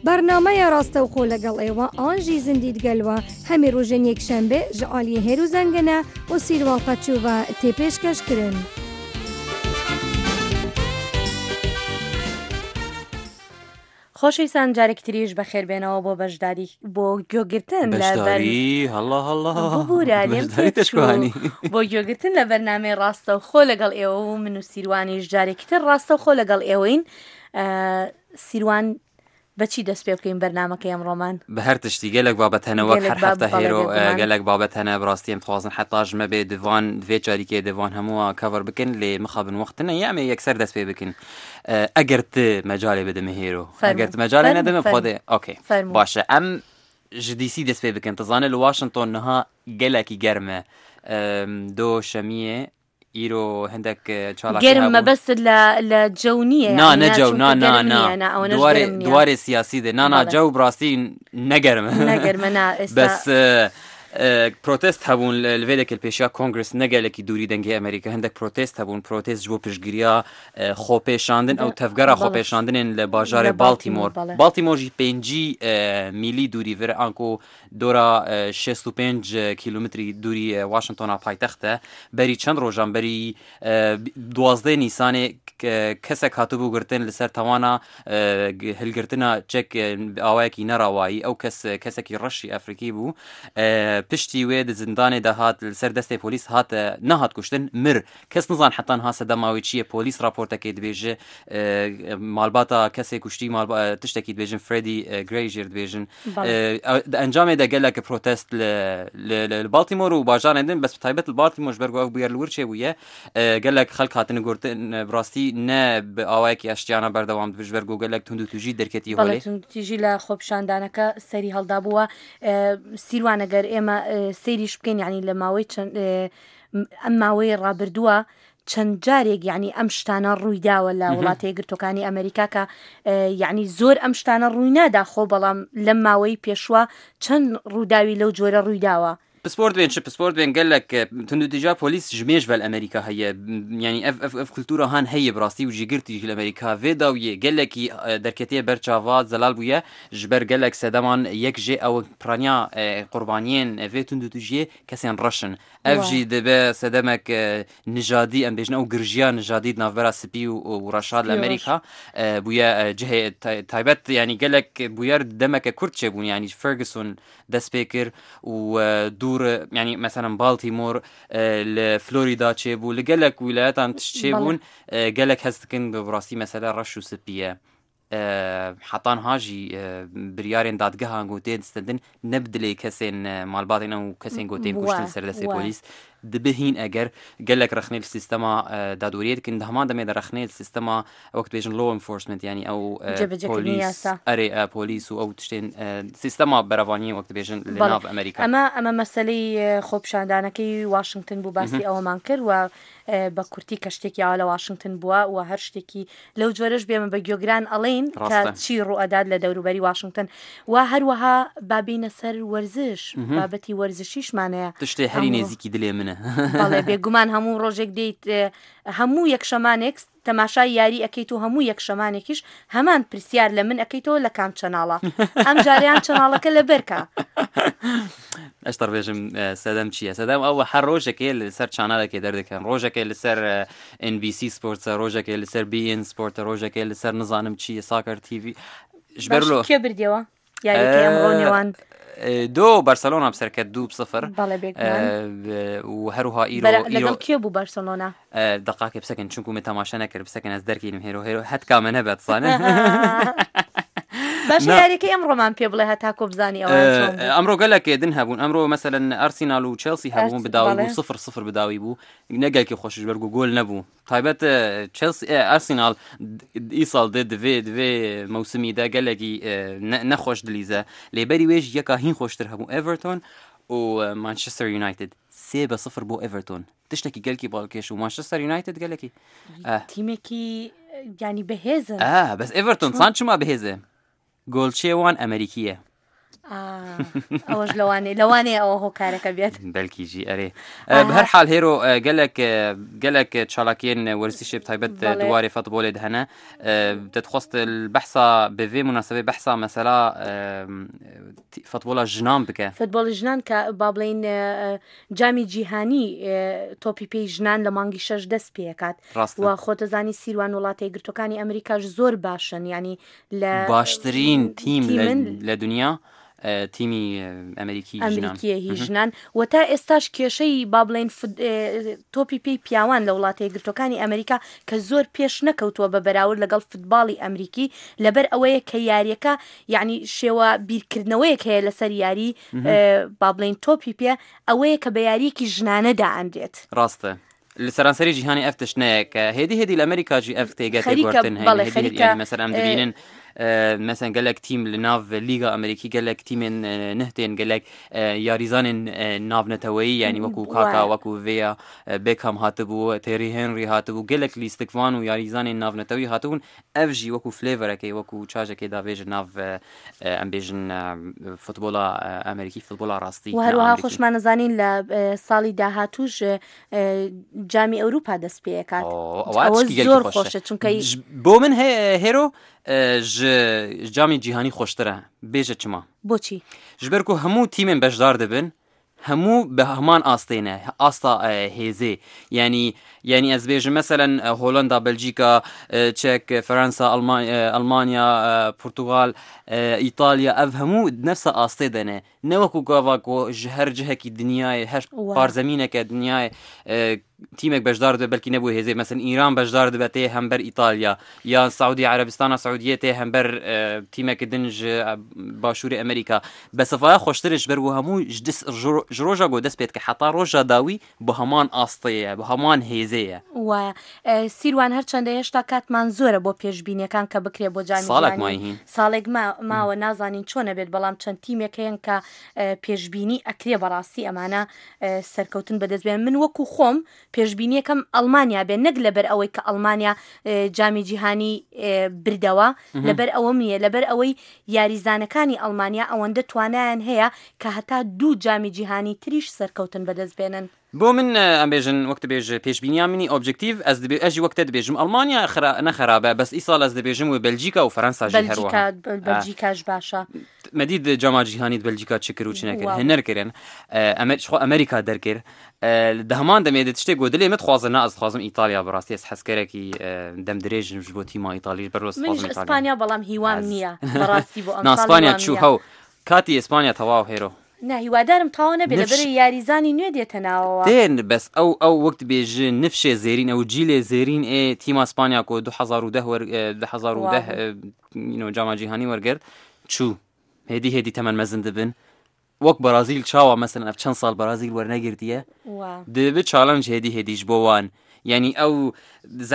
برنامه راستوخۆ لەگەڵ ئێوە ئانژی زیندیدگەلوە هەمی ڕۆژێن یەکشەمبێ ji aliyê Hêrû Zengene û Sîrval Qeçûva tê pêşkêşkirin. خۆشەویستان جارێک تریش بەخێربێنەوە بۆ بەشداری بۆ گوێگرتن بۆ گوێگرتن لە بەرنامەی ڕاستەوخۆ لەگەڵ ئێوە و من و سیروانیش جارێکتر ڕاستەوخۆ لەگەڵ ئێوەین. سیروان بەچی دەست پێ بکەین بەرنامەکەی ئەمڕۆمان؟ بە هەر تشتی گەلێک بابەت هەنە وەک هەر هەفتە هێرۆ گەلێک بابەت هەنە بڕاستی ئەم خوازن حتاش مەبێ دڤان دوێ جاریکێ دڤان هەمووە کەڤەر بکەن لێ مخابن وەختنە یامێ یەکسەر دەست پێ بکەن ئەگەر ت مەجاڵێ بدەمە هێرۆ ئەگەر مەجاڵێ نەدەمە خۆدێ ئۆکێ باشە ئەم ژدیسی دەست پێ بکەن تزانێت لە واشنگتۆن نەها گەلێکی گەرمە دۆ شەمیە ئیرۆ هەندێک گەرمە بەست لە جەو نییە نەجەو دوارێ سیاسی دێ ناجەو بڕاستی نەگەرمە بەس پرۆتست هەبوون لەوێدەکە پێشیا کۆنگرس نەگەلێکی دووری دەنگی ئەمریکا هەندێک پرۆتست هەبوون پرۆتست بۆ پشتگیریە خۆپێشاندن ئەو تەفگەرە خۆپێشاندنێن لە باژارێ بالتیمۆژی 5 میلی دووری ڤر ئانکۆ دۆرە 65 کیلومتری دووری واشنگتۆنا پایتەختە بەری چەند ڕۆژان بەری 12 نیسانێ کەسێک هاتوبوو گرتن لەسەر تەوانە هەلگرتنە چەک ئاوایەکی نەڕاوایی ئەو کەسێکی ڕەشی ئەفریقی بوو پشتی وێ زندانێ دەهات لەسەر دەستی پۆلیس هاتە نەهات کوشتن مر کەس نزان حتان هاسە دەماوی چییە پۆلیس راپۆرتەکەی دەبێژێ مالباتە کەسێک کوشتی تشتێکی دەبێژن فردی گرێژێر دەبێژن ئەنجامێ دەگەلێکە پرۆتست لە بالتیمۆر و باژارێندن بەس تایبەت بالتیمۆش بەرگۆ بویە لەور چێ بوویە گەلێک خەڵک هاتن گرتن بڕاستی نە بە ئاوایەکی ئەشتیانە بەردەوام دبش بەرگۆ گەلێک تونند و توژی دەرکەتی هۆڵێ تیژی لە خۆپشاندانەکە سەری هەڵدا بووە سیروانەگەر ئێمە سەیریش بکەین یعنی لە ماوەی ئەم ماوەی ڕابردووە چەند جارێک یعنی ئەم شتانە ڕوویداوە لە وڵاتە یەکگرتووەکانی ئەمریکا کە یعنی زۆر ئەم شتانە ڕووی نادا خۆ بەڵام لەم ماوەی پێشوە چەند ڕووداوی لەو جۆرە ڕوویداوە پسپۆرت بێن گەلێک تندوتیجا پۆلیس ژمێژ بەل ئەمریکا هەیە ینی ئەف کولتورە هەن هەیە بڕاستی و ژیگرتی لە ئەمریکا vێداویە گەلێکی دەرکەتیە بەرچاوا زەلال بوویە ji ber gelek sedeman yek jê ew piraniya qurbaniyên vê tundutujiyê kesên reşin ev jî dibe sedemek nijadî em bêjin ew girjiya nijadî navbera spî û reşa li Amerîka bûye cihê taybet yanî gelek bûyer demeke Kurd çêbûn yanî Ferguson dest pê kir û dûr yanî mesela Baltimore li Florida çêbû li gelek wîlayetan tişt çêbûn gelek hez dikin bi rastî mesela reş û spî ye حتان هاجی بریارین دادگاه گوتین استدن نبدلی کسین مالباتین او کسین گوتین کشتن سردستی پلیس دبهین اگر گلک رخنه السیستم دادوریت کن دهمان دم رخنه السیستم وقت بیشن لو انفورسمنت یعنی او پلیس اری پلیس او تشتین سیستم براوانی وقت بیشن لناف امریکا اما مسئله خوب شاندانه کی واشنگتن بو باسی او مانکر و با کورتی کشتێکی ئاوا لە واشنگتن بووە و هەر شتێکی لەو جۆرەش بێمە بە گوێگران ئەڵێن کە چی ڕوئەداد لە دەوروبەری واشنگتن و هەروەها بابینە سەر وەرزش بابەتی وەرزشیشمانەیە تشتێ هەری نێزیکی دلێ منە بەڵێ بێگومان هەموو ڕۆژێک دێیت هەموو یەکشەمانێک تەماشای یاری ئەەکەیت و هەموو یەکشەمانێکیش هەمان پرسیار لە من ئەەکەیتەوە لە کام چەناڵە ئەم جاریان چەناڵەکە لە بەرکە ئەشتر بێژم سەدەم چییە سەدەم ئەوە هەر ڕۆژێکێ لەسەر چانالێکی دەردەکەن ڕۆژێکێ لەسەر NBC سپۆرتە ڕۆژێکێ لەسەر BN سپۆرتە ڕۆژێکێ لەسەر نزانم چییە ساکەر TV ژبەرلۆ کێ بردیەوە یاریەکەی ئەمڕۆ نێوان دو بارسلۆنا بسەرکەت 2-0 و هەروها ئیرۆ لەگەڵ کێ بوو بارسلۆنا دقاکە بسەکەن چونکو من تەماشا نەکرد بسەکەن ئەس دەرکەینم هێرۆ هەت کامە نەبێت سانە باش یاریەکەی ئەمڕۆمان پێ بڵێ هەتاکۆ بزانی ئەمڕۆ گەلێک دن هەبوون ئەمڕۆ مەسەلەن ئەرسینال و چێلسی هەبوون بداوی بوو 0-0 بداوی بوو نەگەلکی خۆشش بەرگ و گۆل نەبوو تایبەت چێلسی ئەرسینال ئیساڵ دوێ مەوسمیدا گەلێکی نەخۆش دلیزە لێبەری وێژ یەکا هین خۆشتر هەبوو ئێڤەرتۆن و مانچستەر یونایتد 3-0 بۆ ئێڤەرتۆن تشتێکی گەلکی باڵکێش و مانچستەر یونایتد گەلێکی تیمێکی ینی بەهێزن بەس ئێڤەرتۆن چان چما بەهێزە گۆڵچێوان ئەمریکیە ئەوەش لەوانێ ئەوە هۆکارەکە بێت بەلکی جی ئەرێ بەهەر حال هێرۆ گەلک چالاکیên وەرزشێ تایبەت دوارێ فوتبۆلێ هەنە دەتخواست البحثا بێ مناسبە بحثا مەسەلا فوتبۆلا ژنان بکە فوتبۆڵی ژنان کە با بڵێن جامی جیهانی تۆپی پێی ژنان لە مانگی 6 دەست پێکات و خۆتەزانی سیروان وڵاتە یەکگرتوەکانی ئەمریکاش زۆر باشن ینی لە باشترین تیم لە دنیا تیمی ئەمریکیە ژنان و تا ئێستاش کێشەی با بڵێن تۆپی پێی پیاوان لە وڵاتە یەکگرتوەکانی ئەمریکا کە زۆر پێش نەکەوتووە بە بەراورد لەگەڵ فوتباڵی ئەمریکی لەبەر ئەوەیە کە یاریەکە یعنی شێوە بیرکردنەوەیەک هەیە لەسەر یاری با بڵێن تۆپی پێ ئەوەیە کە بە یاریەکی ژنانەدا ئەندێت ڕاستە لە سەرانسەری جیهانی ئەف تشتەیە کە هێدی لە ئەمریکاجی ئەف تێگەتێگوتن هەیە مەسەر ئەم دەبینن مثلا گەلک تیم لە ناو لیگا ئەمریکی گەلک تیمێن نهتێن گەلک یاریزانên ناونەتەوەیی ینی وەکو کاکا وەکو vێیا بێکام هاتبوو تێری هێنری هاتبوو گەلک لیستکوان و یاریزانên ناونەتەوەی هاتبوون ئەفژی وەکو فلێڤەرەکەی وەکو چاژێکی داوێژە ناو ئەم بێژن فوتبۆڵا ئەمریکی فوتبۆڵا ڕاستی هەروەها خۆشمانەزانین لە ساڵی داهاتووش جامی ئەوروپا دەست پێکات زۆر خۆشە چونکە بۆ من هێرۆ جامی جیهانی خۆشترە بێژە چما بۆچی ژبەرکو هەموو تیمێن بەشدار دەبن هەموو بە هەمان ئاستێنە ئاستا هێزێ ینی ئەس بێژم مەسەلەن هۆلندا بەلجیکا چێک فەرەنسا ئەڵمانیا پورتوغال ئیتالیا ئەف هەموو نەفسە ئاستێ دەنێ نەوەکو گاواکۆ هەر جهەکی دنیای هەر پارزەمینەکە دنیای تیمێک بەشدار دەبێت بەلکی نەبوو هێزێ مەسەن ئیران بەشدار دەبێتێ هەمبەر ئیتالیا یا سعودی عەرەبستانە سعودیە تێ هەمبەر تیمێکی دنج باشووری ئەمریکا بە سەفایە خۆشترش بەر و هەموو ji ڕۆژە گۆ دەست پێت کە حتا ڕۆژە داوی بە هەمان ئاستەیە بە هەمان هێزەیە وایە سیروان هەرچەندە هێشتا کاتمان زۆرە بۆ پێشبینیەکان کە بکرێ بۆ جامی ساڵێک ماوە نازانین چۆنە بێت بەڵام چەند تیمێک هەیەن کە پێشبینی ئەکرێ بەڕاستی ئەمانە سەرکەوتن بەدەستبێن من وەکو خۆم پێشبینیەکەم ئەڵمانیا بێ نەک لەبەر ئەوەی کە ئەڵمانیا جامی جیهانی بردەوە لەبەر ئەوە میە لەبەر ئەوەی یاریزانەکانی ئەڵمانیا ئەوەندە توانایان هەیە کە هەتا 2 جامی جیهانی تریش سەرکەوتن بەدەست بێنن بۆ من ئەمبێژن وەکت بێژ پێشبینیان منی ئۆبجکتیڤ ئەس دەبێ ئەژی وەکتە دەبێژم ئەڵمانیا نەخرابە بەس ئیساڵ ئەس دەبێژم و بەلجیکا و فەرەنساژی هەروەها بەلجیکاش باشە مەدید جاما جیهانیت بەلجیکا چ کرد و چ نەکرد هەنەرکردن ئەمریکا دەرکرد دەهمان دەمێت شتێک گۆ دلێ متخوازن ئەس خوازم ئیتالیا بەڕاستی ئەس حەسکەرێکی دەم درێژم بۆ تیما ئیتالی بەرۆس ئیسپانیا بەڵام هیوام نییە بەڕاستی بۆ ئەسپانیا چوو هەو کاتی ئیسپانیا تەواو هێرۆ هیوادارم تاوە نەبێت لەبەر یاریزانی نوێ دێتە ناوەوە دێن بەس ئەو وەکت بێژن نفشێ زێرین ئەو جیلێ زێرین تیما ئیسپانیا کۆ 2010 جاما جیهانی وەرگرت چوو هێدی تەمەن مەزن دەبن وەک بەرازیل چاوە مەسەن ئەف چەند ساڵ بەرازیل وەرنەگرتیە دەبێت چالەنج هێدیش بۆ وان ینی ئەو